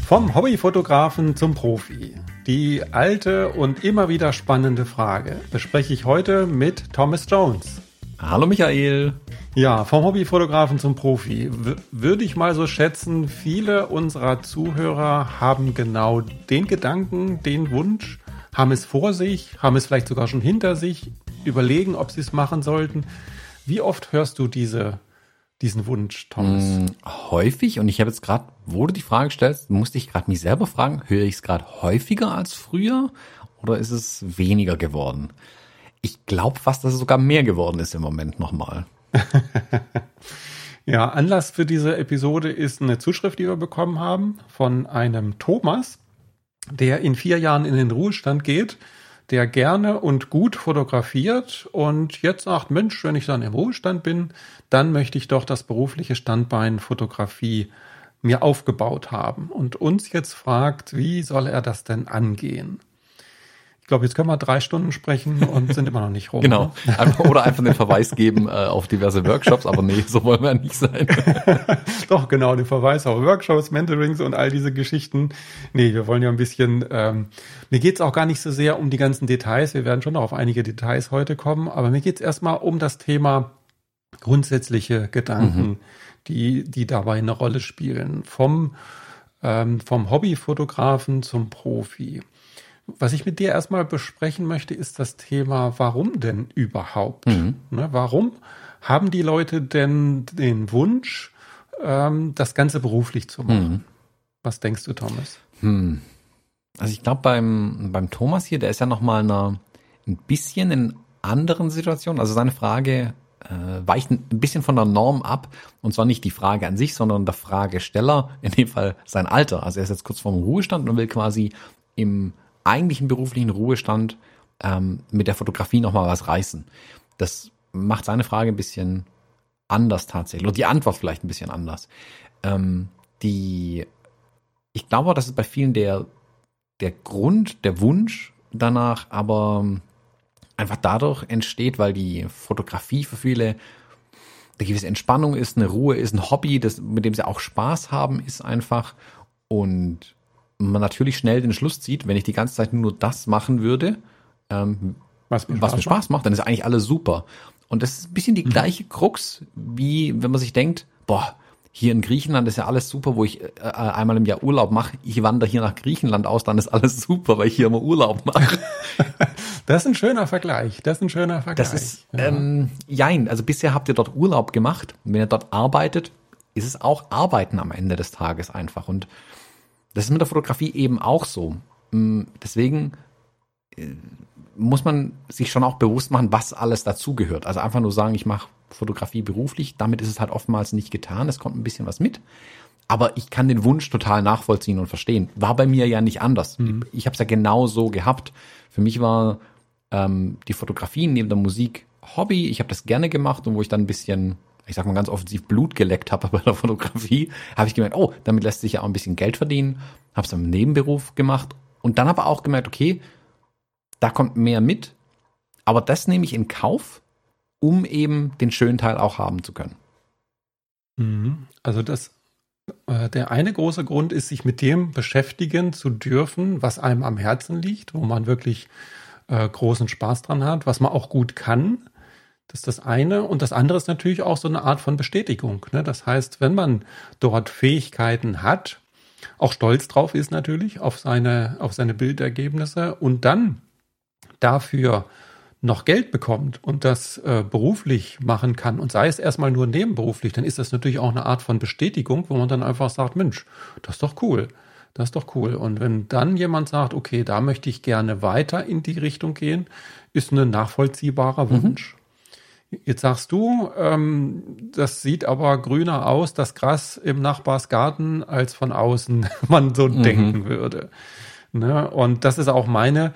Vom Hobbyfotografen zum Profi. Die alte und immer wieder spannende Frage bespreche ich heute mit Thomas Jones. Hallo Michael. Ja, vom Hobbyfotografen zum Profi. Würde ich mal so schätzen, viele unserer Zuhörer haben genau den Gedanken, den Wunsch, haben es vor sich, haben es vielleicht sogar schon hinter sich, überlegen, ob sie es machen sollten. Wie oft hörst du diesen Wunsch, Thomas? Häufig, und ich habe jetzt gerade, wo du die Frage stellst, musste ich gerade mich selber fragen, höre ich es gerade häufiger als früher oder ist es weniger geworden? Ich glaube fast, dass es sogar mehr geworden ist im Moment nochmal. Ja, Anlass für diese Episode ist eine Zuschrift, die wir bekommen haben von einem Thomas, der in 4 Jahren in den Ruhestand geht, der gerne und gut fotografiert und jetzt sagt, Mensch, wenn ich dann im Ruhestand bin, dann möchte ich doch das berufliche Standbein Fotografie mir aufgebaut haben und uns jetzt fragt, wie soll er das denn angehen? Ich glaube, jetzt können wir 3 Stunden sprechen und sind immer noch nicht rum. Genau. Oder einfach den Verweis geben auf diverse Workshops, aber nee, so wollen wir ja nicht sein. Doch, genau, den Verweis auf Workshops, Mentorings und all diese Geschichten. Nee, wir wollen ja ein bisschen, mir geht's auch gar nicht so sehr um die ganzen Details, wir werden schon noch auf einige Details heute kommen, aber mir geht's erstmal um das Thema grundsätzliche Gedanken, die dabei eine Rolle spielen. Vom Hobbyfotografen zum Profi. Was ich mit dir erstmal besprechen möchte, ist das Thema, warum denn überhaupt? Ne, warum haben die Leute denn den Wunsch, das Ganze beruflich zu machen? Was denkst du, Thomas? Also ich glaube, beim Thomas hier, der ist ja nochmal ein bisschen in anderen Situationen. Also seine Frage weicht ein bisschen von der Norm ab. Und zwar nicht die Frage an sich, sondern der Fragesteller, in dem Fall sein Alter. Also er ist jetzt kurz vorm Ruhestand und will quasi im eigentlichen beruflichen Ruhestand mit der Fotografie nochmal was reißen. Das macht seine Frage ein bisschen anders tatsächlich. Oder die Antwort vielleicht ein bisschen anders. Ich glaube, dass es bei vielen der Grund, der Wunsch danach aber einfach dadurch entsteht, weil die Fotografie für viele eine gewisse Entspannung ist, eine Ruhe ist, ein Hobby, mit dem sie auch Spaß haben, ist einfach. Und man natürlich schnell den Schluss zieht, wenn ich die ganze Zeit nur das machen würde, was mir Spaß macht, dann ist eigentlich alles super. Und das ist ein bisschen die gleiche Krux, wie wenn man sich denkt, hier in Griechenland ist ja alles super, wo ich einmal im Jahr Urlaub mache. Ich wandere hier nach Griechenland aus, dann ist alles super, weil ich hier immer Urlaub mache. Das ist ein schöner Vergleich. Das ist, jein. Also bisher habt ihr dort Urlaub gemacht. Und wenn ihr dort arbeitet, ist es auch Arbeiten am Ende des Tages einfach. Und das ist mit der Fotografie eben auch so. Deswegen muss man sich schon auch bewusst machen, was alles dazugehört. Also einfach nur sagen, ich mache Fotografie beruflich, damit ist es halt oftmals nicht getan. Es kommt ein bisschen was mit. Aber ich kann den Wunsch total nachvollziehen und verstehen. War bei mir ja nicht anders. Ich habe es ja genau so gehabt. Für mich war die Fotografie neben der Musik Hobby. Ich habe das gerne gemacht und wo ich dann ein bisschen, ich sag mal ganz offensiv, Blut geleckt habe bei der Fotografie, habe ich gemerkt, damit lässt sich ja auch ein bisschen Geld verdienen. Habe es dann im Nebenberuf gemacht und dann aber auch gemerkt, okay, da kommt mehr mit, aber das nehme ich in Kauf, um eben den schönen Teil auch haben zu können. Also der eine große Grund ist, sich mit dem beschäftigen zu dürfen, was einem am Herzen liegt, wo man wirklich großen Spaß dran hat, was man auch gut kann. Das ist das eine. Und das andere ist natürlich auch so eine Art von Bestätigung. Ne? Das heißt, wenn man dort Fähigkeiten hat, auch stolz drauf ist natürlich auf seine Bildergebnisse und dann dafür noch Geld bekommt und das beruflich machen kann und sei es erstmal nur nebenberuflich, dann ist das natürlich auch eine Art von Bestätigung, wo man dann einfach sagt, Mensch, das ist doch cool. Das ist doch cool. Und wenn dann jemand sagt, okay, da möchte ich gerne weiter in die Richtung gehen, ist ein nachvollziehbarer Wunsch. Jetzt sagst du, das sieht aber grüner aus, das Gras im Nachbarsgarten, als von außen man so denken würde. Ne? Und das ist auch meine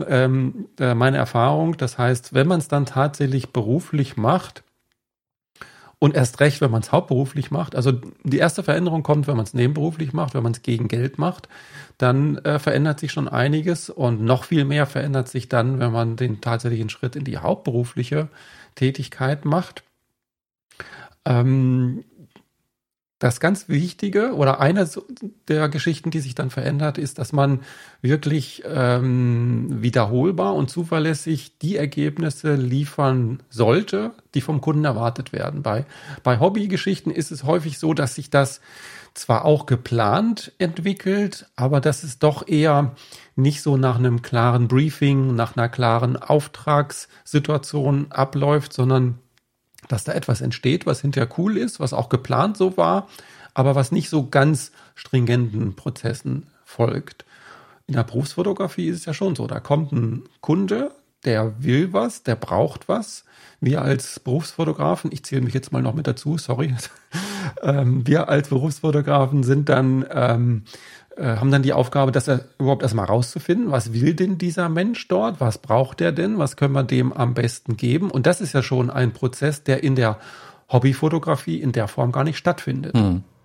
Erfahrung. Das heißt, wenn man es dann tatsächlich beruflich macht, und erst recht, wenn man es hauptberuflich macht, also die erste Veränderung kommt, wenn man es nebenberuflich macht, wenn man es gegen Geld macht, dann verändert sich schon einiges und noch viel mehr verändert sich dann, wenn man den tatsächlichen Schritt in die hauptberufliche Tätigkeit macht. Dann das ganz Wichtige oder eine der Geschichten, die sich dann verändert, ist, dass man wirklich wiederholbar und zuverlässig die Ergebnisse liefern sollte, die vom Kunden erwartet werden. Bei Hobbygeschichten ist es häufig so, dass sich das zwar auch geplant entwickelt, aber dass es doch eher nicht so nach einem klaren Briefing, nach einer klaren Auftragssituation abläuft, sondern dass da etwas entsteht, was hinterher cool ist, was auch geplant so war, aber was nicht so ganz stringenten Prozessen folgt. In der Berufsfotografie ist es ja schon so, da kommt ein Kunde, der will was, der braucht was. Wir als Berufsfotografen, ich zähle mich jetzt mal noch mit dazu, sorry, wir als Berufsfotografen sind dann haben dann die Aufgabe, das überhaupt erstmal rauszufinden, was will denn dieser Mensch dort, was braucht er denn, was können wir dem am besten geben. Und das ist ja schon ein Prozess, der in der Hobbyfotografie in der Form gar nicht stattfindet.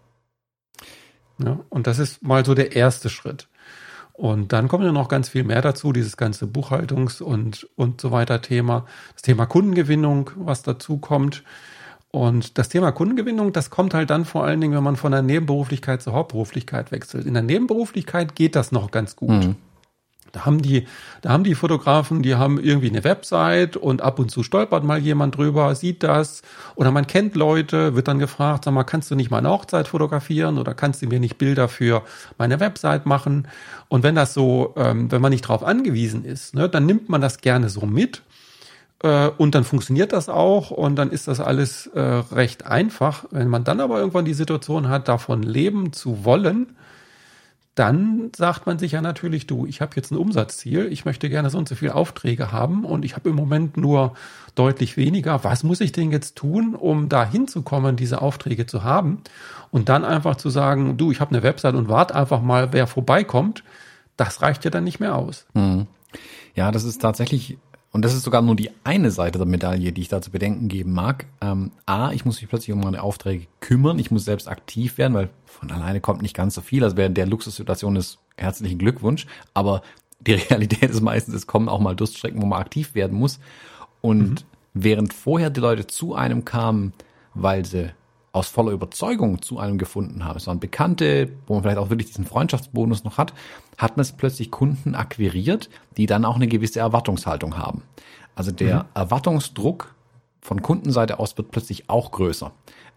Ja, und das ist mal so der erste Schritt. Und dann kommt ja noch ganz viel mehr dazu, dieses ganze Buchhaltungs- und so weiter Thema, das Thema Kundengewinnung, was dazu kommt. Und das Thema Kundengewinnung, das kommt halt dann vor allen Dingen, wenn man von der Nebenberuflichkeit zur Hauptberuflichkeit wechselt. In der Nebenberuflichkeit geht das noch ganz gut. Da haben die Fotografen, die haben irgendwie eine Website und ab und zu stolpert mal jemand drüber, sieht das. Oder man kennt Leute, wird dann gefragt, sag mal, kannst du nicht mal eine Hochzeit fotografieren oder kannst du mir nicht Bilder für meine Website machen? Und wenn das so, wenn man nicht drauf angewiesen ist, ne, dann nimmt man das gerne so mit. Und dann funktioniert das auch und dann ist das alles recht einfach. Wenn man dann aber irgendwann die Situation hat, davon leben zu wollen, dann sagt man sich ja natürlich, du, ich habe jetzt ein Umsatzziel, ich möchte gerne so und so viele Aufträge haben und ich habe im Moment nur deutlich weniger. Was muss ich denn jetzt tun, um da hinzukommen, diese Aufträge zu haben? Und dann einfach zu sagen, du, ich habe eine Website und warte einfach mal, wer vorbeikommt, das reicht ja dann nicht mehr aus. Ja, das ist tatsächlich... Und das ist sogar nur die eine Seite der Medaille, die ich da zu bedenken geben mag. Ich muss mich plötzlich um meine Aufträge kümmern. Ich muss selbst aktiv werden, weil von alleine kommt nicht ganz so viel. Also wer in der Luxussituation ist, herzlichen Glückwunsch. Aber die Realität ist meistens, es kommen auch mal Durststrecken, wo man aktiv werden muss. Und während vorher die Leute zu einem kamen, weil sie aus voller Überzeugung zu einem gefunden haben, es waren Bekannte, wo man vielleicht auch wirklich diesen Freundschaftsbonus noch hat, hat man plötzlich Kunden akquiriert, die dann auch eine gewisse Erwartungshaltung haben. Also der Erwartungsdruck von Kundenseite aus wird plötzlich auch größer.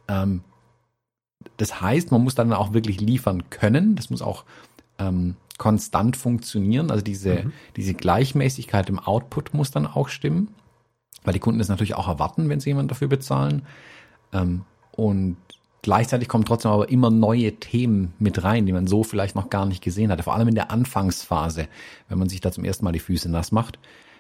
Das heißt, man muss dann auch wirklich liefern können, das muss auch konstant funktionieren, also diese Gleichmäßigkeit im Output muss dann auch stimmen, weil die Kunden das natürlich auch erwarten, wenn sie jemanden dafür bezahlen. Und gleichzeitig kommen trotzdem aber immer neue Themen mit rein, die man so vielleicht noch gar nicht gesehen hatte. Vor allem in der Anfangsphase, wenn man sich da zum ersten Mal die Füße nass macht.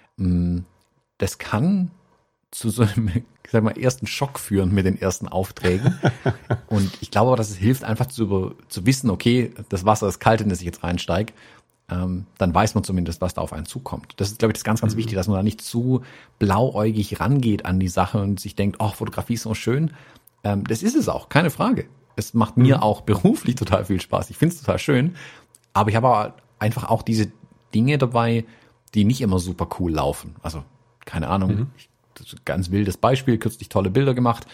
Das kann zu so einem, ich sag mal, ersten Schock führen mit den ersten Aufträgen. Und ich glaube aber, dass es hilft, einfach zu wissen, okay, das Wasser ist kalt, in das ich jetzt reinsteige. Dann weiß man zumindest, was da auf einen zukommt. Das ist, glaube ich, das ganz, ganz wichtig, dass man da nicht zu blauäugig rangeht an die Sache und sich denkt, ach, Fotografie ist so schön. Das ist es auch, keine Frage. Es macht mir auch beruflich total viel Spaß. Ich finde es total schön. Aber ich habe einfach auch diese Dinge dabei, die nicht immer super cool laufen. Also, keine Ahnung, das ist ein ganz wildes Beispiel, kürzlich tolle Bilder gemacht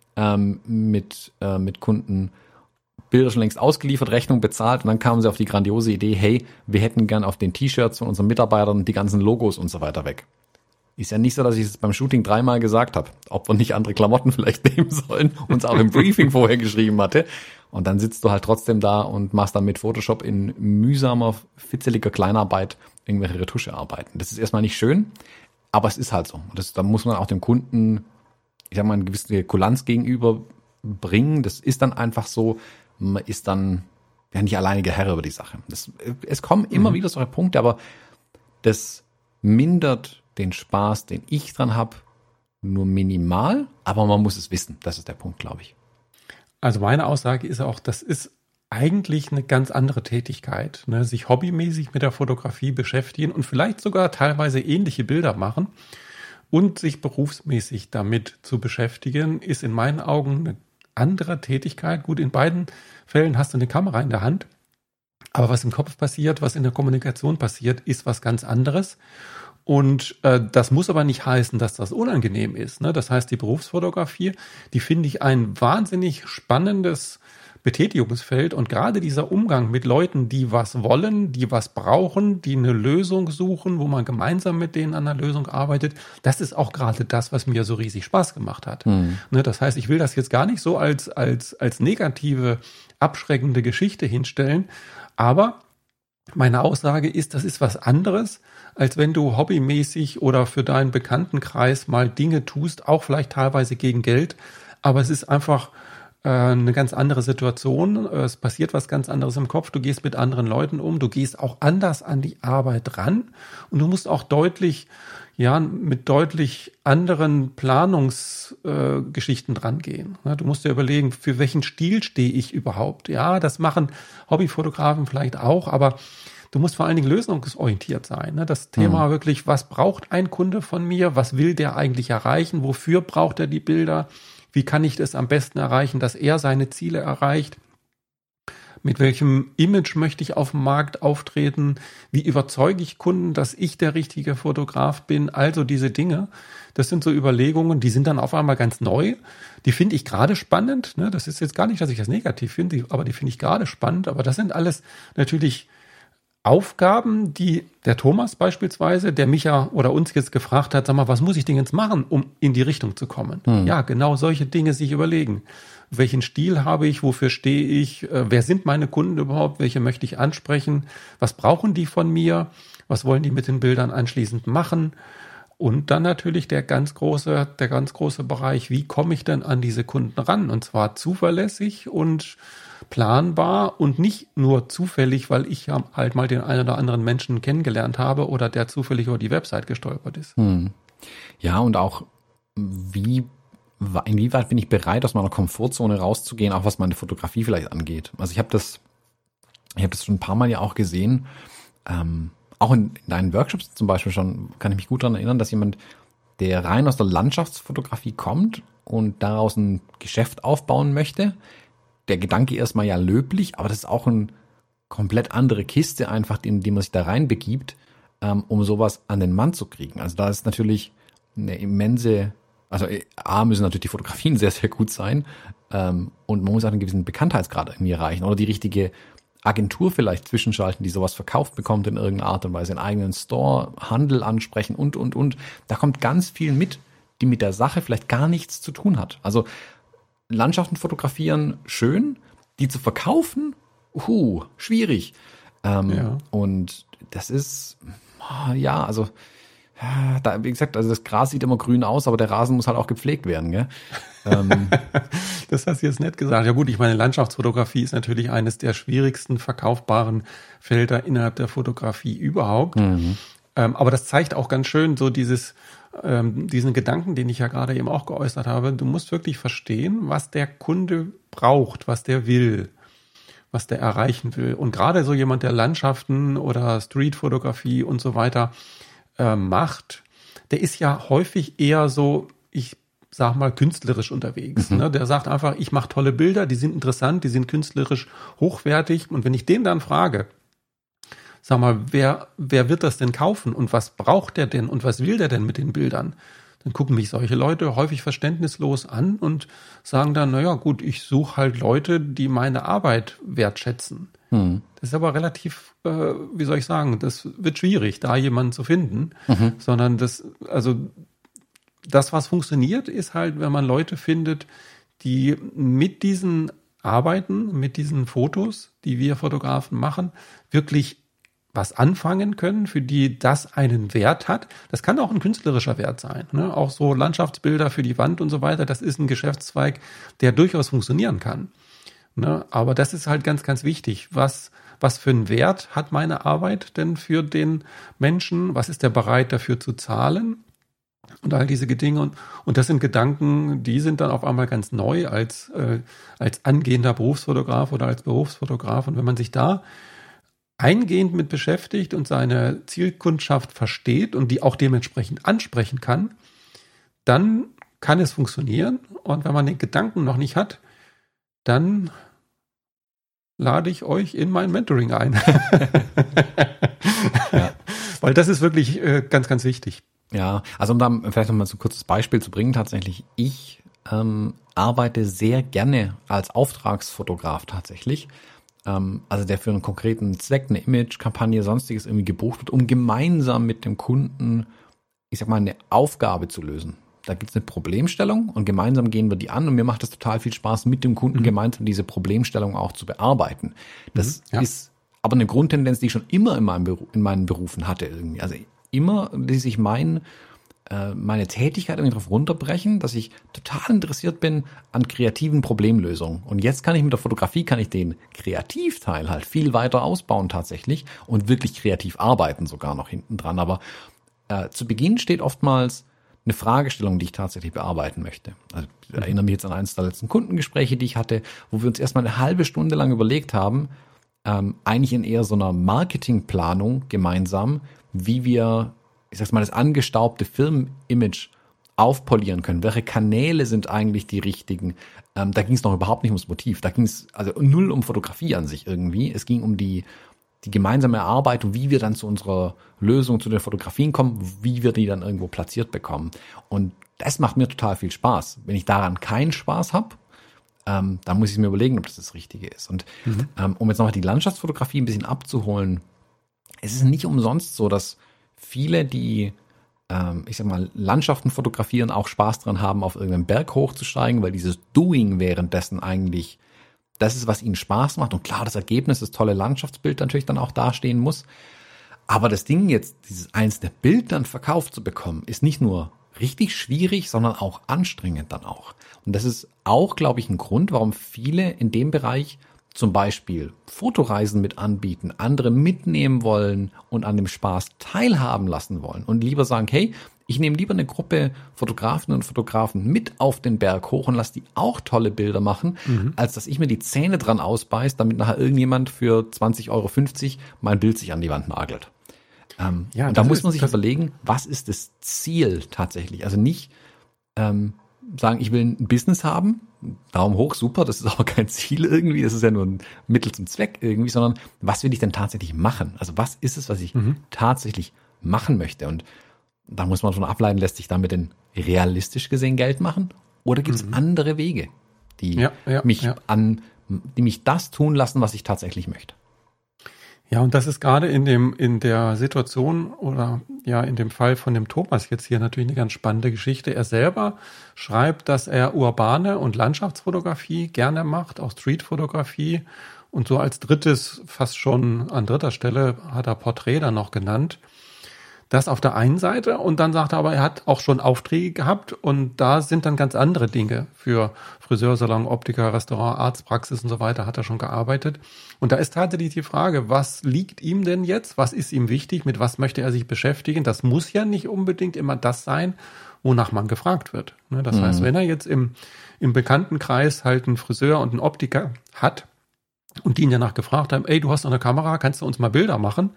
mit Kunden, Bilder schon längst ausgeliefert, Rechnung bezahlt und dann kamen sie auf die grandiose Idee, hey, wir hätten gern auf den T-Shirts von unseren Mitarbeitern die ganzen Logos und so weiter weg. Ist ja nicht so, dass ich es beim Shooting 3-mal gesagt habe, ob wir nicht andere Klamotten vielleicht nehmen sollen, uns auch im Briefing vorher geschrieben hatte. Und dann sitzt du halt trotzdem da und machst dann mit Photoshop in mühsamer, fitzeliger Kleinarbeit irgendwelche Retuschearbeiten. Das ist erstmal nicht schön, aber es ist halt so. Da muss man auch dem Kunden, ich sag mal, eine gewisse Kulanz gegenüber bringen. Das ist dann einfach so, man ist dann ja nicht alleinige Herr über die Sache. Es kommen immer wieder solche Punkte, aber das mindert den Spaß, den ich dran habe, nur minimal, aber man muss es wissen. Das ist der Punkt, glaube ich. Also meine Aussage ist auch, das ist eigentlich eine ganz andere Tätigkeit, ne? Sich hobbymäßig mit der Fotografie beschäftigen und vielleicht sogar teilweise ähnliche Bilder machen und sich berufsmäßig damit zu beschäftigen, ist in meinen Augen eine andere Tätigkeit. Gut, in beiden Fällen hast du eine Kamera in der Hand, aber was im Kopf passiert, was in der Kommunikation passiert, ist was ganz anderes. Und das muss aber nicht heißen, dass das unangenehm ist, ne? Das heißt, die Berufsfotografie, die finde ich ein wahnsinnig spannendes Betätigungsfeld und gerade dieser Umgang mit Leuten, die was wollen, die was brauchen, die eine Lösung suchen, wo man gemeinsam mit denen an einer Lösung arbeitet, das ist auch gerade das, was mir so riesig Spaß gemacht hat. Ne, das heißt, ich will das jetzt gar nicht so als negative, abschreckende Geschichte hinstellen, aber meine Aussage ist, das ist was anderes, als wenn du hobbymäßig oder für deinen Bekanntenkreis mal Dinge tust, auch vielleicht teilweise gegen Geld, aber es ist einfach eine ganz andere Situation. Es passiert was ganz anderes im Kopf. Du gehst mit anderen Leuten um. Du gehst auch anders an die Arbeit ran. Und du musst auch mit deutlich anderen Planungsgeschichten dran gehen. Du musst dir überlegen, für welchen Stil stehe ich überhaupt? Ja, das machen Hobbyfotografen vielleicht auch, aber du musst vor allen Dingen lösungsorientiert sein. Das Thema wirklich, was braucht ein Kunde von mir? Was will der eigentlich erreichen? Wofür braucht er die Bilder? Wie kann ich das am besten erreichen, dass er seine Ziele erreicht? Mit welchem Image möchte ich auf dem Markt auftreten? Wie überzeuge ich Kunden, dass ich der richtige Fotograf bin? Also diese Dinge, das sind so Überlegungen, die sind dann auf einmal ganz neu. Die finde ich gerade spannend. Das ist jetzt gar nicht, dass ich das negativ finde, aber die finde ich gerade spannend. Aber das sind alles natürlich Aufgaben, die der Thomas beispielsweise, der mich ja oder uns jetzt gefragt hat, sag mal, was muss ich denn jetzt machen, um in die Richtung zu kommen? Ja, genau solche Dinge sich überlegen. Welchen Stil habe ich? Wofür stehe ich? Wer sind meine Kunden überhaupt? Welche möchte ich ansprechen? Was brauchen die von mir? Was wollen die mit den Bildern anschließend machen? Und dann natürlich der ganz große Bereich, wie komme ich denn an diese Kunden ran? Und zwar zuverlässig und planbar und nicht nur zufällig, weil ich ja halt mal den einen oder anderen Menschen kennengelernt habe oder der zufällig über die Website gestolpert ist. Ja, und auch inwieweit bin ich bereit, aus meiner Komfortzone rauszugehen, auch was meine Fotografie vielleicht angeht. Also ich habe das schon ein paar Mal ja auch gesehen, auch in deinen Workshops zum Beispiel schon, kann ich mich gut daran erinnern, dass jemand, der rein aus der Landschaftsfotografie kommt und daraus ein Geschäft aufbauen möchte, der Gedanke erstmal ja löblich, aber das ist auch eine komplett andere Kiste einfach, in die man sich da reinbegibt, um sowas an den Mann zu kriegen. Also da ist natürlich eine immense, also A, müssen natürlich die Fotografien sehr, sehr gut sein, und man muss auch einen gewissen Bekanntheitsgrad irgendwie erreichen oder die richtige Agentur vielleicht zwischenschalten, die sowas verkauft bekommt in irgendeiner Art und Weise, einen eigenen Store, Handel ansprechen und. Da kommt ganz viel mit, die mit der Sache vielleicht gar nichts zu tun hat. Also Landschaften fotografieren, schön, die zu verkaufen, schwierig. Und das ist, da, wie gesagt, also das Gras sieht immer grün aus, aber der Rasen muss halt auch gepflegt werden, gell? Das hast du jetzt nett gesagt. Ja gut, ich meine, Landschaftsfotografie ist natürlich eines der schwierigsten verkaufbaren Felder innerhalb der Fotografie überhaupt. Aber das zeigt auch ganz schön so diesen Gedanken, den ich ja gerade eben auch geäußert habe. Du musst wirklich verstehen, was der Kunde braucht, was der will, was der erreichen will. Und gerade so jemand, der Landschaften oder Streetfotografie und so weiter macht, der ist ja häufig eher so, ich sag mal, künstlerisch unterwegs. Der sagt einfach, ich mache tolle Bilder, die sind interessant, die sind künstlerisch hochwertig. Und wenn ich den dann frage, sag mal, wer wird das denn kaufen und was braucht der denn und was will der denn mit den Bildern? Dann gucken mich solche Leute häufig verständnislos an und sagen dann, naja gut, ich suche halt Leute, die meine Arbeit wertschätzen. Das ist aber relativ, wie soll ich sagen, das wird schwierig, da jemanden zu finden, sondern das, was funktioniert, ist halt, wenn man Leute findet, die mit diesen Arbeiten, mit diesen Fotos, die wir Fotografen machen, wirklich was anfangen können, für die das einen Wert hat. Das kann auch ein künstlerischer Wert sein. Auch so Landschaftsbilder für die Wand und so weiter, das ist ein Geschäftszweig, der durchaus funktionieren kann. Aber das ist halt ganz, ganz wichtig. Was für einen Wert hat meine Arbeit denn für den Menschen? Was ist der bereit dafür zu zahlen? Und all diese Dinge. Und das sind Gedanken, die sind dann auf einmal ganz neu als angehender Berufsfotograf oder als Berufsfotograf. Und wenn man sich da eingehend mit beschäftigt und seine Zielkundschaft versteht und die auch dementsprechend ansprechen kann, dann kann es funktionieren. Und wenn man den Gedanken noch nicht hat, dann lade ich euch in mein Mentoring ein. Weil das ist wirklich ganz, ganz wichtig. Ja, also um da vielleicht nochmal so ein kurzes Beispiel zu bringen, tatsächlich, ich arbeite sehr gerne als Auftragsfotograf tatsächlich. Also der für einen konkreten Zweck, eine Image-Kampagne, sonstiges irgendwie gebucht wird, um gemeinsam mit dem Kunden, ich sag mal, eine Aufgabe zu lösen. Da gibt es eine Problemstellung und gemeinsam gehen wir die an und mir macht es total viel Spaß, mit dem Kunden gemeinsam diese Problemstellung auch zu bearbeiten. Das ist aber eine Grundtendenz, die ich schon immer in meinen Berufen hatte irgendwie. Also immer ließ ich meine Tätigkeit irgendwie darauf runterbrechen, dass ich total interessiert bin an kreativen Problemlösungen. Und jetzt kann ich mit der Fotografie, den Kreativteil halt viel weiter ausbauen tatsächlich und wirklich kreativ arbeiten sogar noch hinten dran. Aber zu Beginn steht oftmals eine Fragestellung, die ich tatsächlich bearbeiten möchte. Also ich erinnere mich jetzt an eines der letzten Kundengespräche, die ich hatte, wo wir uns erstmal eine halbe Stunde lang überlegt haben, eigentlich in eher so einer Marketingplanung gemeinsam, wie wir, ich sag's mal, das angestaubte Firmenimage aufpolieren können. Welche Kanäle sind eigentlich die richtigen? Da ging es noch überhaupt nicht ums Motiv. Da ging es also null um Fotografie an sich irgendwie. Es ging um die gemeinsame Erarbeitung, wie wir dann zu unserer Lösung, zu den Fotografien kommen, wie wir die dann irgendwo platziert bekommen. Und das macht mir total viel Spaß. Wenn ich daran keinen Spaß habe, dann muss ich mir überlegen, ob das Richtige ist. Und um jetzt nochmal die Landschaftsfotografie ein bisschen abzuholen, es ist nicht umsonst so, dass viele, die, ich sag mal, Landschaften fotografieren, auch Spaß dran haben, auf irgendeinen Berg hochzusteigen, weil dieses Doing währenddessen eigentlich das ist, was ihnen Spaß macht. Und klar, das Ergebnis, das tolle Landschaftsbild natürlich dann auch dastehen muss. Aber das Ding jetzt, dieses einzelne Bild dann verkauft zu bekommen, ist nicht nur richtig schwierig, sondern auch anstrengend dann auch. Und das ist auch, glaube ich, ein Grund, warum viele in dem Bereich zum Beispiel Fotoreisen mit anbieten, andere mitnehmen wollen und an dem Spaß teilhaben lassen wollen und lieber sagen, hey, ich nehme lieber eine Gruppe Fotografinnen und Fotografen mit auf den Berg hoch und lasse die auch tolle Bilder machen, als dass ich mir die Zähne dran ausbeiß, damit nachher irgendjemand für 20,50 € mein Bild sich an die Wand nagelt. Und da muss man sich überlegen, was ist das Ziel tatsächlich? Also nicht sagen, ich will ein Business haben, Daumen hoch, super, das ist aber kein Ziel irgendwie, das ist ja nur ein Mittel zum Zweck irgendwie, sondern was will ich denn tatsächlich machen? Also was ist es, was ich tatsächlich machen möchte? Und da muss man schon ableiten, lässt sich damit denn realistisch gesehen Geld machen? Oder gibt es andere Wege, die mich das tun lassen, was ich tatsächlich möchte? Ja, und das ist gerade in der Situation oder ja in dem Fall von dem Thomas jetzt hier natürlich eine ganz spannende Geschichte. Er selber schreibt, dass er urbane und Landschaftsfotografie gerne macht, auch Streetfotografie. Und so als drittes, fast schon an dritter Stelle, hat er Porträt dann noch genannt. Das auf der einen Seite und dann sagt er aber, er hat auch schon Aufträge gehabt und da sind dann ganz andere Dinge für Friseursalon, Optiker, Restaurant, Arztpraxis und so weiter hat er schon gearbeitet. Und da ist tatsächlich die Frage, was liegt ihm denn jetzt? Was ist ihm wichtig? Mit was möchte er sich beschäftigen? Das muss ja nicht unbedingt immer das sein, wonach man gefragt wird. Das heißt, wenn er jetzt im Bekanntenkreis halt einen Friseur und einen Optiker hat und die ihn danach gefragt haben, ey, du hast noch eine Kamera, kannst du uns mal Bilder machen?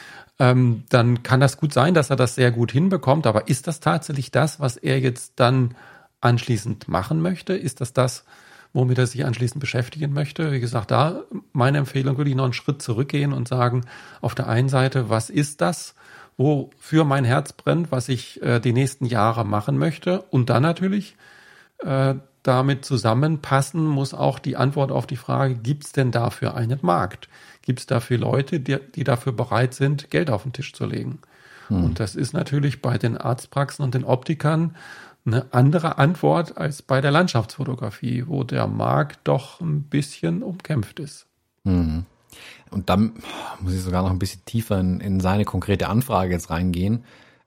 Dann kann das gut sein, dass er das sehr gut hinbekommt. Aber ist das tatsächlich das, was er jetzt dann anschließend machen möchte? Ist das, womit er sich anschließend beschäftigen möchte? Wie gesagt, da meine Empfehlung, würde ich noch einen Schritt zurückgehen und sagen, auf der einen Seite, was ist das, wofür mein Herz brennt, was ich die nächsten Jahre machen möchte? Und dann natürlich damit zusammenpassen muss auch die Antwort auf die Frage, gibt es denn dafür einen Markt? Gibt es dafür Leute, die dafür bereit sind, Geld auf den Tisch zu legen? Und das ist natürlich bei den Arztpraxen und den Optikern eine andere Antwort als bei der Landschaftsfotografie, wo der Markt doch ein bisschen umkämpft ist. Und dann muss ich sogar noch ein bisschen tiefer in seine konkrete Anfrage jetzt reingehen.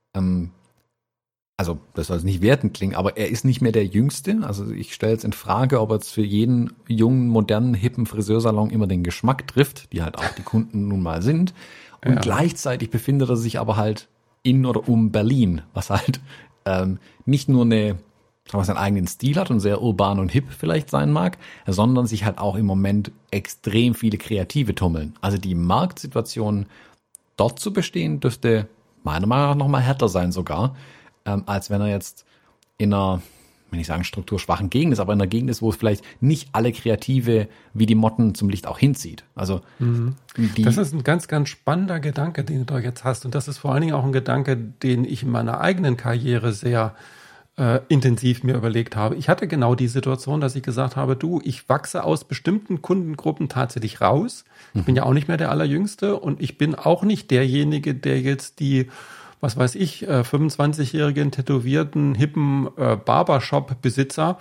Also das soll jetzt nicht wertend klingen, aber er ist nicht mehr der Jüngste. Also ich stelle jetzt in Frage, ob er jetzt für jeden jungen, modernen, hippen Friseursalon immer den Geschmack trifft, die halt auch die Kunden nun mal sind. Und gleichzeitig befindet er sich aber halt in oder um Berlin, was halt nicht nur seinen eigenen Stil hat und sehr urban und hip vielleicht sein mag, sondern sich halt auch im Moment extrem viele Kreative tummeln. Also die Marktsituation dort zu bestehen, dürfte meiner Meinung nach noch mal härter sein sogar, als wenn er jetzt in einer, wenn ich sagen strukturschwachen Gegend ist, aber in einer Gegend ist, wo es vielleicht nicht alle Kreative wie die Motten zum Licht auch hinzieht. Also das ist ein ganz, ganz spannender Gedanke, den du da jetzt hast. Und das ist vor allen Dingen auch ein Gedanke, den ich in meiner eigenen Karriere sehr intensiv mir überlegt habe. Ich hatte genau die Situation, dass ich gesagt habe, ich wachse aus bestimmten Kundengruppen tatsächlich raus. Ich bin ja auch nicht mehr der Allerjüngste und ich bin auch nicht derjenige, der jetzt die, was weiß ich, 25-jährigen, tätowierten, hippen Barbershop-Besitzer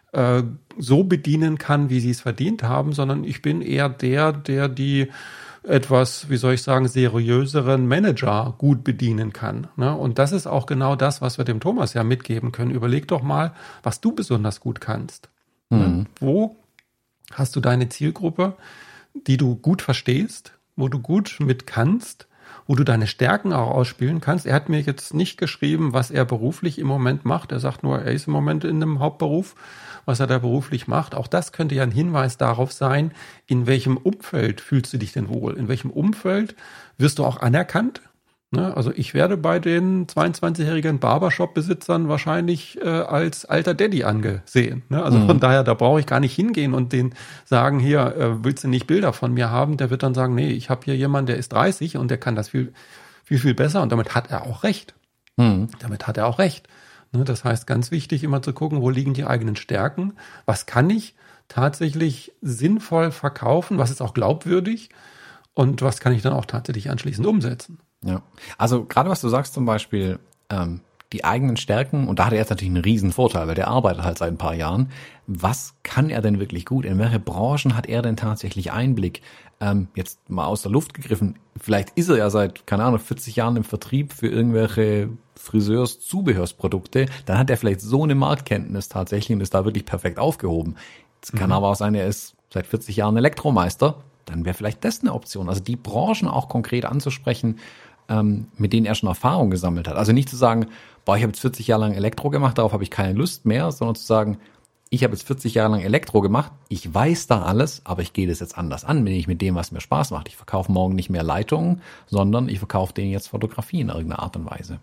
so bedienen kann, wie sie es verdient haben, sondern ich bin eher der die etwas, wie soll ich sagen, seriöseren Manager gut bedienen kann. Ne? Und das ist auch genau das, was wir dem Thomas ja mitgeben können. Überleg doch mal, was du besonders gut kannst. Ne? Wo hast du deine Zielgruppe, die du gut verstehst, wo du gut mit kannst, wo du deine Stärken auch ausspielen kannst. Er hat mir jetzt nicht geschrieben, was er beruflich im Moment macht. Er sagt nur, er ist im Moment in einem Hauptberuf, was er da beruflich macht. Auch das könnte ja ein Hinweis darauf sein, in welchem Umfeld fühlst du dich denn wohl? In welchem Umfeld wirst du auch anerkannt? Ne? Also ich werde bei den 22-jährigen Barbershop-Besitzern wahrscheinlich als alter Daddy angesehen. Ne? Also von daher, da brauche ich gar nicht hingehen und denen sagen, hier, willst du nicht Bilder von mir haben? Der wird dann sagen, nee, ich habe hier jemanden, der ist 30 und der kann das viel, viel, viel besser und damit hat er auch recht. Damit hat er auch recht. Das heißt, ganz wichtig, immer zu gucken, wo liegen die eigenen Stärken, was kann ich tatsächlich sinnvoll verkaufen, was ist auch glaubwürdig und was kann ich dann auch tatsächlich anschließend umsetzen. Ja, also gerade was du sagst zum Beispiel, die eigenen Stärken, und da hat er jetzt natürlich einen riesen Vorteil, weil der arbeitet halt seit ein paar Jahren. Was kann er denn wirklich gut? In welche Branchen hat er denn tatsächlich Einblick? Jetzt mal aus der Luft gegriffen, vielleicht ist er ja seit, keine Ahnung, 40 Jahren im Vertrieb für irgendwelche Friseurs-Zubehörsprodukte, dann hat er vielleicht so eine Marktkenntnis tatsächlich und ist da wirklich perfekt aufgehoben. Es kann aber auch sein, er ist seit 40 Jahren Elektromeister, dann wäre vielleicht das eine Option. Also die Branchen auch konkret anzusprechen, mit denen er schon Erfahrung gesammelt hat. Also nicht zu sagen, boah, ich habe jetzt 40 Jahre lang Elektro gemacht, darauf habe ich keine Lust mehr, sondern zu sagen, ich habe jetzt 40 Jahre lang Elektro gemacht, ich weiß da alles, aber ich gehe das jetzt anders an, bin ich mit dem, was mir Spaß macht. Ich verkaufe morgen nicht mehr Leitungen, sondern ich verkaufe denen jetzt Fotografie in irgendeiner Art und Weise.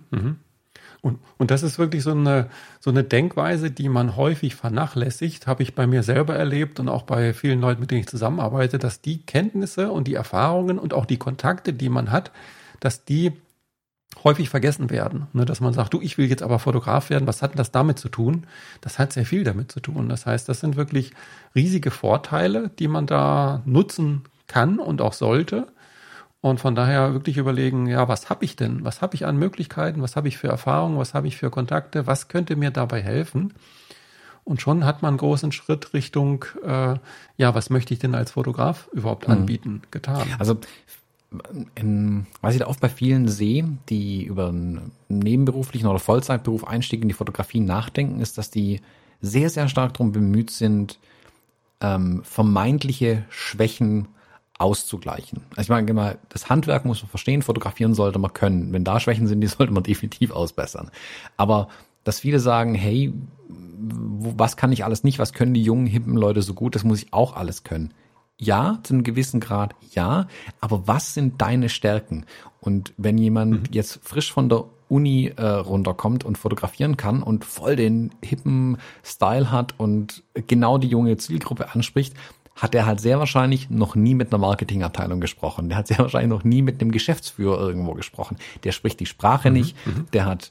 Und das ist wirklich so eine Denkweise, die man häufig vernachlässigt, habe ich bei mir selber erlebt und auch bei vielen Leuten, mit denen ich zusammenarbeite, dass die Kenntnisse und die Erfahrungen und auch die Kontakte, die man hat, dass die häufig vergessen werden. Ne, dass man sagt, ich will jetzt aber Fotograf werden, was hat denn das damit zu tun? Das hat sehr viel damit zu tun. Das heißt, das sind wirklich riesige Vorteile, die man da nutzen kann und auch sollte. Und von daher wirklich überlegen, ja, was habe ich denn? Was habe ich an Möglichkeiten? Was habe ich für Erfahrungen? Was habe ich für Kontakte? Was könnte mir dabei helfen? Und schon hat man einen großen Schritt Richtung, was möchte ich denn als Fotograf überhaupt anbieten, getan. Also was ich da oft bei vielen sehe, die über einen nebenberuflichen oder Vollzeitberuf Einstieg in die Fotografie nachdenken, ist, dass die sehr, sehr stark darum bemüht sind, vermeintliche Schwächen auszugleichen. Also ich meine, mal, das Handwerk muss man verstehen, fotografieren sollte man können. Wenn da Schwächen sind, die sollte man definitiv ausbessern. Aber dass viele sagen, hey, was kann ich alles nicht, was können die jungen, hippen Leute so gut, das muss ich auch alles können. Ja, zu einem gewissen Grad, ja, aber was sind deine Stärken? Und wenn jemand jetzt frisch von der Uni runterkommt und fotografieren kann und voll den hippen Style hat und genau die junge Zielgruppe anspricht, hat er halt sehr wahrscheinlich noch nie mit einer Marketingabteilung gesprochen. Der hat sehr wahrscheinlich noch nie mit einem Geschäftsführer irgendwo gesprochen. Der spricht die Sprache nicht, der hat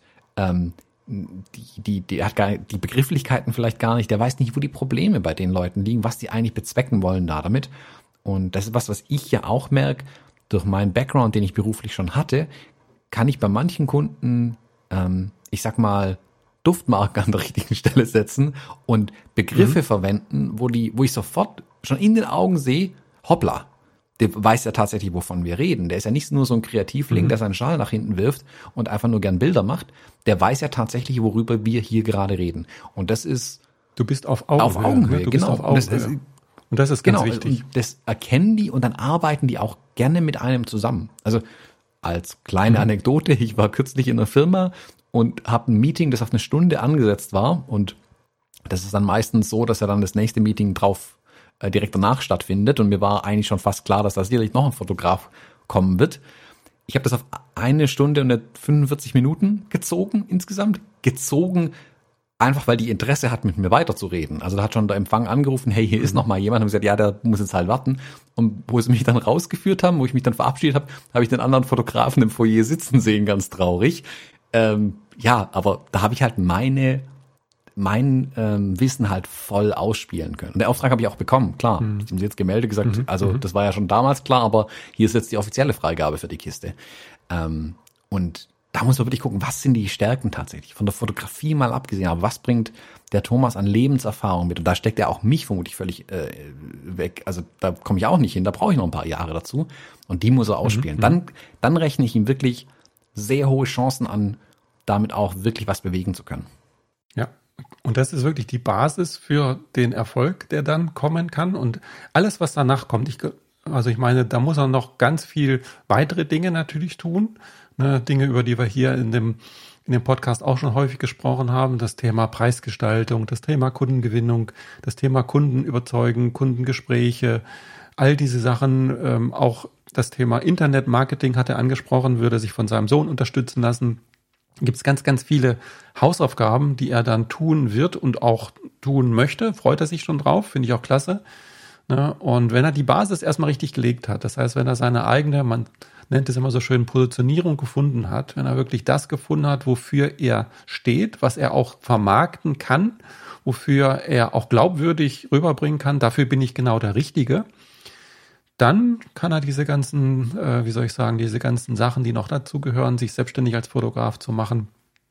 die hat die Begrifflichkeiten vielleicht gar nicht, der weiß nicht, wo die Probleme bei den Leuten liegen, was die eigentlich bezwecken wollen da damit. Und das ist was ich ja auch merke, durch meinen Background, den ich beruflich schon hatte, kann ich bei manchen Kunden, ich sag mal, Duftmarken an der richtigen Stelle setzen und Begriffe verwenden, wo ich sofort schon in den Augen sehe, hoppla, der weiß ja tatsächlich, wovon wir reden. Der ist ja nicht nur so ein Kreativling, der seinen Schal nach hinten wirft und einfach nur gern Bilder macht. Der weiß ja tatsächlich, worüber wir hier gerade reden. Und das ist... Du bist auf Augenhöhe. Auf Augenhöhe, ne? Du genau. bist auf Augenhöhe. Und das ist ganz wichtig. Und das erkennen die und dann arbeiten die auch gerne mit einem zusammen. Also als kleine Anekdote, ich war kürzlich in einer Firma und habe ein Meeting, das auf eine Stunde angesetzt war. Und das ist dann meistens so, dass ja dann das nächste Meeting direkt danach stattfindet. Und mir war eigentlich schon fast klar, dass da sicherlich noch ein Fotograf kommen wird. Ich habe das auf 1 Stunde und 45 Minuten gezogen insgesamt. Einfach weil die Interesse hat, mit mir weiterzureden. Also da hat schon der Empfang angerufen, hey, hier ist noch mal jemand. Und gesagt, ja, der muss jetzt halt warten. Und wo sie mich dann rausgeführt haben, wo ich mich dann verabschiedet habe, habe ich den anderen Fotografen im Foyer sitzen sehen, ganz traurig. Ja, aber da habe ich halt mein Wissen halt voll ausspielen können. Und der Auftrag habe ich auch bekommen, klar. Ich habe jetzt gemeldet, gesagt, also das war ja schon damals klar, aber hier ist jetzt die offizielle Freigabe für die Kiste. Und da muss man wirklich gucken, was sind die Stärken tatsächlich? Von der Fotografie mal abgesehen, aber was bringt der Thomas an Lebenserfahrung mit? Und da steckt er auch mich vermutlich völlig weg. Also da komme ich auch nicht hin, da brauche ich noch ein paar Jahre dazu. Und die muss er ausspielen. Dann rechne ich ihm wirklich sehr hohe Chancen an, damit auch wirklich was bewegen zu können. Ja, und das ist wirklich die Basis für den Erfolg, der dann kommen kann. Und alles, was danach kommt, ich meine, da muss er noch ganz viel weitere Dinge natürlich tun. Ne, Dinge, über die wir hier in dem Podcast auch schon häufig gesprochen haben. Das Thema Preisgestaltung, das Thema Kundengewinnung, das Thema Kunden überzeugen, Kundengespräche, all diese Sachen, auch das Thema Internetmarketing hat er angesprochen, würde sich von seinem Sohn unterstützen lassen. Gibt es ganz, ganz viele Hausaufgaben, die er dann tun wird und auch tun möchte. Freut er sich schon drauf, finde ich auch klasse. Ne? Und wenn er die Basis erstmal richtig gelegt hat, das heißt, wenn er seine eigene, man nennt es immer so schön, Positionierung gefunden hat, wenn er wirklich das gefunden hat, wofür er steht, was er auch vermarkten kann, wofür er auch glaubwürdig rüberbringen kann, dafür bin ich genau der Richtige, dann kann er diese ganzen, diese ganzen Sachen, die noch dazugehören, sich selbstständig als Fotograf zu machen,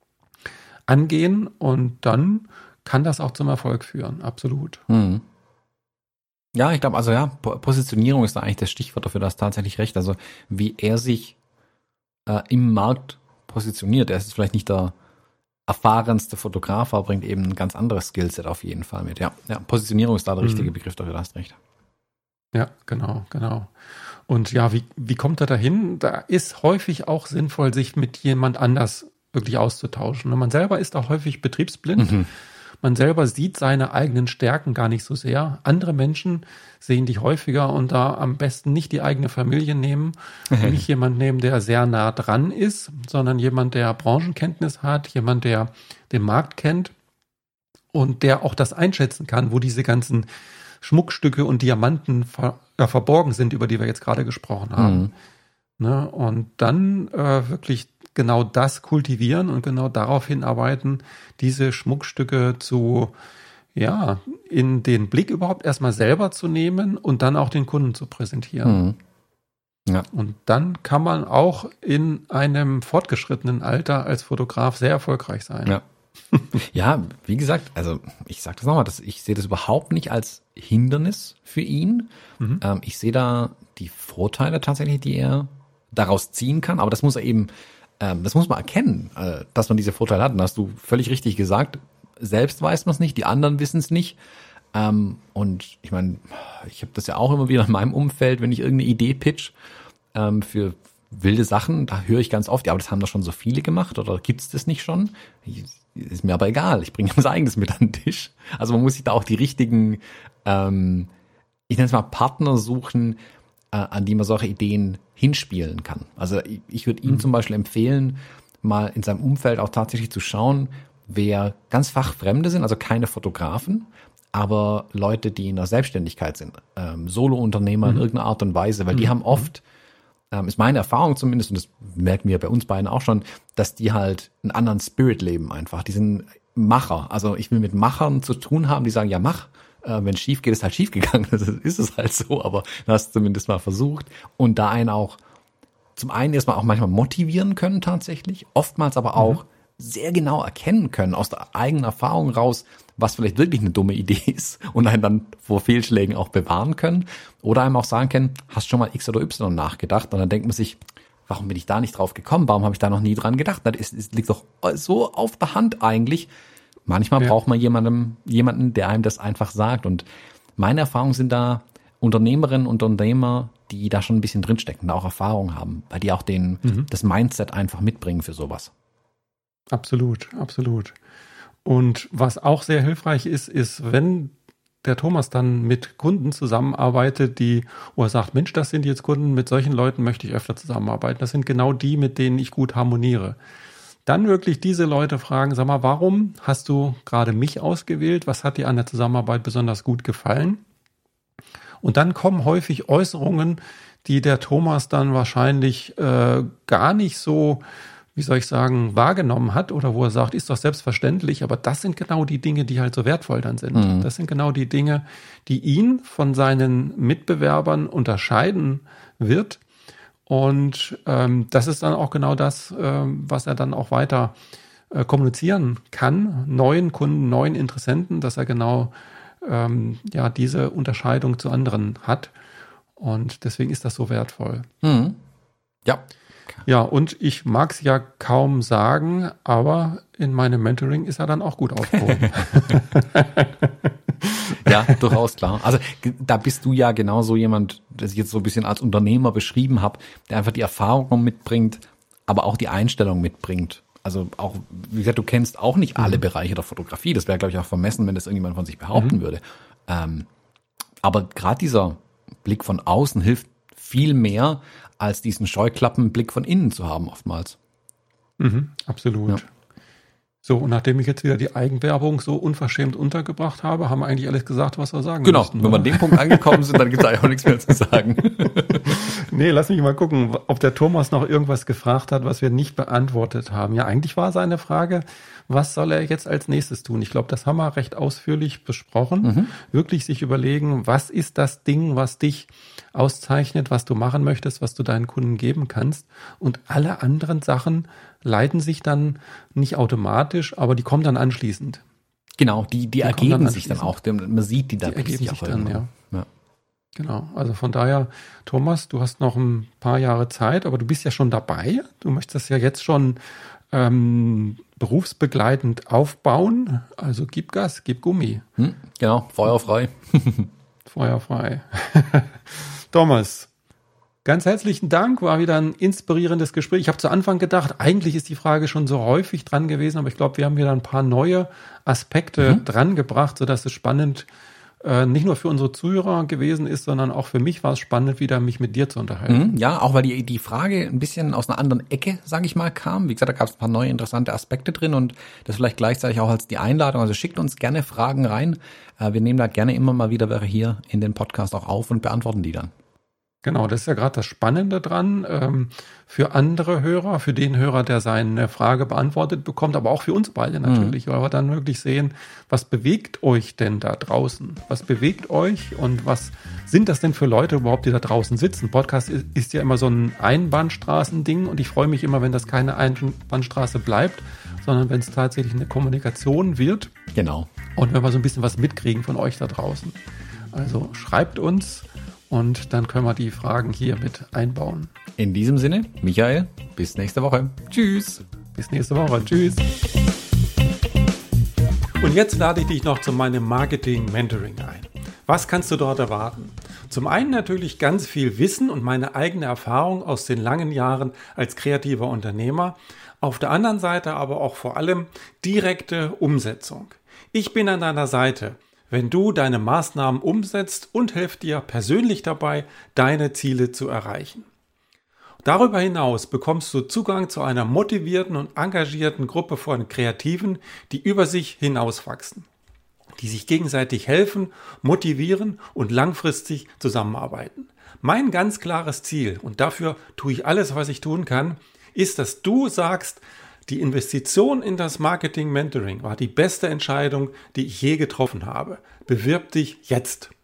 angehen und dann kann das auch zum Erfolg führen, absolut. Ja, ich glaube, also ja, Positionierung ist da eigentlich das Stichwort dafür, da hast tatsächlich recht. Also wie er sich im Markt positioniert, er ist vielleicht nicht der erfahrenste Fotograf, aber bringt eben ein ganz anderes Skillset auf jeden Fall mit. Ja, Positionierung ist da der richtige Begriff dafür, da hast recht. Ja, genau. Und ja, wie kommt er dahin? Da ist häufig auch sinnvoll, sich mit jemand anders wirklich auszutauschen. Und man selber ist auch häufig betriebsblind. Man selber sieht seine eigenen Stärken gar nicht so sehr. Andere Menschen sehen die häufiger und da am besten nicht die eigene Familie nehmen, nicht jemand nehmen, der sehr nah dran ist, sondern jemand, der Branchenkenntnis hat, jemand, der den Markt kennt und der auch das einschätzen kann, wo diese ganzen Schmuckstücke und Diamanten verborgen sind, über die wir jetzt gerade gesprochen haben. Ne? Und dann wirklich genau das kultivieren und genau darauf hinarbeiten, diese Schmuckstücke in den Blick überhaupt erstmal selber zu nehmen und dann auch den Kunden zu präsentieren. Ja. Und dann kann man auch in einem fortgeschrittenen Alter als Fotograf sehr erfolgreich sein. Ja. Ja, wie gesagt, also ich sage das nochmal, ich sehe das überhaupt nicht als Hindernis für ihn. Ich sehe da die Vorteile tatsächlich, die er daraus ziehen kann, aber das muss er eben, das muss man erkennen, dass man diese Vorteile hat. Und hast du völlig richtig gesagt, selbst weiß man es nicht, die anderen wissen es nicht. Und ich meine, ich habe das ja auch immer wieder in meinem Umfeld, wenn ich irgendeine Idee pitch für wilde Sachen, da höre ich ganz oft, ja, aber das haben doch schon so viele gemacht oder gibt's das nicht schon? Ist mir aber egal, ich bringe was Eigenes mit an den Tisch. Also man muss sich da auch die richtigen, ich nenne es mal Partner suchen, an die man solche Ideen hinspielen kann. Also ich würde ihm zum Beispiel empfehlen, mal in seinem Umfeld auch tatsächlich zu schauen, wer ganz fachfremde sind, also keine Fotografen, aber Leute, die in der Selbstständigkeit sind, Solo-Unternehmer in irgendeiner Art und Weise, weil die haben oft, ist meine Erfahrung zumindest, und das merken wir bei uns beiden auch schon, dass die halt einen anderen Spirit leben einfach. Die sind Macher. Also ich will mit Machern zu tun haben, die sagen, ja mach, wenn es schief geht, ist halt schief gegangen. Das ist es halt so, aber du hast zumindest mal versucht. Und da einen auch zum einen erstmal auch manchmal motivieren können tatsächlich, oftmals aber auch sehr genau erkennen können aus der eigenen Erfahrung raus, was vielleicht wirklich eine dumme Idee ist und einen dann vor Fehlschlägen auch bewahren können oder einem auch sagen können, hast schon mal X oder Y nachgedacht und dann denkt man sich, warum bin ich da nicht drauf gekommen, warum habe ich da noch nie dran gedacht, das liegt doch so auf der Hand eigentlich. Manchmal braucht man jemanden, der einem das einfach sagt und meine Erfahrungen sind da Unternehmerinnen und Unternehmer, die da schon ein bisschen drinstecken, da auch Erfahrung haben, weil die auch das Mindset einfach mitbringen für sowas. Absolut. Und was auch sehr hilfreich ist, wenn der Thomas dann mit Kunden zusammenarbeitet, wo er sagt, Mensch, das sind jetzt Kunden, mit solchen Leuten möchte ich öfter zusammenarbeiten. Das sind genau die, mit denen ich gut harmoniere. Dann wirklich diese Leute fragen, sag mal, warum hast du gerade mich ausgewählt? Was hat dir an der Zusammenarbeit besonders gut gefallen? Und dann kommen häufig Äußerungen, die der Thomas dann wahrscheinlich gar nicht so wie soll ich sagen, wahrgenommen hat oder wo er sagt, ist doch selbstverständlich, aber das sind genau die Dinge, die halt so wertvoll dann sind. Mhm. Das sind genau die Dinge, die ihn von seinen Mitbewerbern unterscheiden wird. Und das ist dann auch genau das, was er dann auch weiter kommunizieren kann, neuen Kunden, neuen Interessenten, dass er genau diese Unterscheidung zu anderen hat. Und deswegen ist das so wertvoll. Mhm. Ja. Ja, und ich mag es ja kaum sagen, aber in meinem Mentoring ist er dann auch gut aufgehoben. Ja, durchaus klar. Also da bist du ja genauso jemand, das ich jetzt so ein bisschen als Unternehmer beschrieben habe, der einfach die Erfahrung mitbringt, aber auch die Einstellung mitbringt. Also auch, wie gesagt, du kennst auch nicht alle Bereiche der Fotografie. Das wäre, glaube ich, auch vermessen, wenn das irgendjemand von sich behaupten würde. Aber gerade dieser Blick von außen hilft viel mehr, als diesen Scheuklappenblick von innen zu haben oftmals. Absolut. Ja. So, und nachdem ich jetzt wieder die Eigenwerbung so unverschämt untergebracht habe, haben wir eigentlich alles gesagt, was wir sagen Genau, müssten, wenn wir an dem Punkt angekommen sind, dann gibt es eigentlich auch nichts mehr zu sagen. Nee, lass mich mal gucken, ob der Thomas noch irgendwas gefragt hat, was wir nicht beantwortet haben. Ja, eigentlich war seine Frage, was soll er jetzt als nächstes tun? Ich glaube, das haben wir recht ausführlich besprochen. Wirklich sich überlegen, was ist das Ding, was dich auszeichnet, was du machen möchtest, was du deinen Kunden geben kannst. Und alle anderen Sachen leiten sich dann nicht automatisch, aber die kommen dann anschließend. Genau, die ergeben sich dann auch. Man sieht die dann. Die ergeben sich dann, ja. Ja. Genau, also von daher, Thomas, du hast noch ein paar Jahre Zeit, aber du bist ja schon dabei. Du möchtest das ja jetzt schon berufsbegleitend aufbauen. Also gib Gas, gib Gummi. Genau, feuerfrei. Feuerfrei. Thomas, ganz herzlichen Dank, war wieder ein inspirierendes Gespräch. Ich habe zu Anfang gedacht, eigentlich ist die Frage schon so häufig dran gewesen, aber ich glaube, wir haben wieder ein paar neue Aspekte dran gebracht, sodass es spannend nicht nur für unsere Zuhörer gewesen ist, sondern auch für mich war es spannend, wieder mich mit dir zu unterhalten. Ja, auch weil die Frage ein bisschen aus einer anderen Ecke, sage ich mal, kam. Wie gesagt, da gab es ein paar neue interessante Aspekte drin und das vielleicht gleichzeitig auch als die Einladung. Also schickt uns gerne Fragen rein. Wir nehmen da gerne immer mal wieder welche hier in den Podcast auch auf und beantworten die dann. Genau, das ist ja gerade das Spannende dran. Für andere Hörer, für den Hörer, der seine Frage beantwortet bekommt, aber auch für uns beide natürlich, weil wir dann wirklich sehen, was bewegt euch denn da draußen? Was bewegt euch und was sind das denn für Leute überhaupt, die da draußen sitzen? Podcast ist ja immer so ein Einbahnstraßending und ich freue mich immer, wenn das keine Einbahnstraße bleibt, sondern wenn es tatsächlich eine Kommunikation wird. Genau. Und wenn wir so ein bisschen was mitkriegen von euch da draußen. Also schreibt uns. Und dann können wir die Fragen hier mit einbauen. In diesem Sinne, Michael, bis nächste Woche. Tschüss. Bis nächste Woche. Tschüss. Und jetzt lade ich dich noch zu meinem Marketing-Mentoring ein. Was kannst du dort erwarten? Zum einen natürlich ganz viel Wissen und meine eigene Erfahrung aus den langen Jahren als kreativer Unternehmer. Auf der anderen Seite aber auch vor allem direkte Umsetzung. Ich bin an deiner Seite, wenn du deine Maßnahmen umsetzt und helfe dir persönlich dabei, deine Ziele zu erreichen. Darüber hinaus bekommst du Zugang zu einer motivierten und engagierten Gruppe von Kreativen, die über sich hinauswachsen, die sich gegenseitig helfen, motivieren und langfristig zusammenarbeiten. Mein ganz klares Ziel, und dafür tue ich alles, was ich tun kann, ist, dass du sagst, die Investition in das Marketing-Mentoring war die beste Entscheidung, die ich je getroffen habe. Bewirb dich jetzt!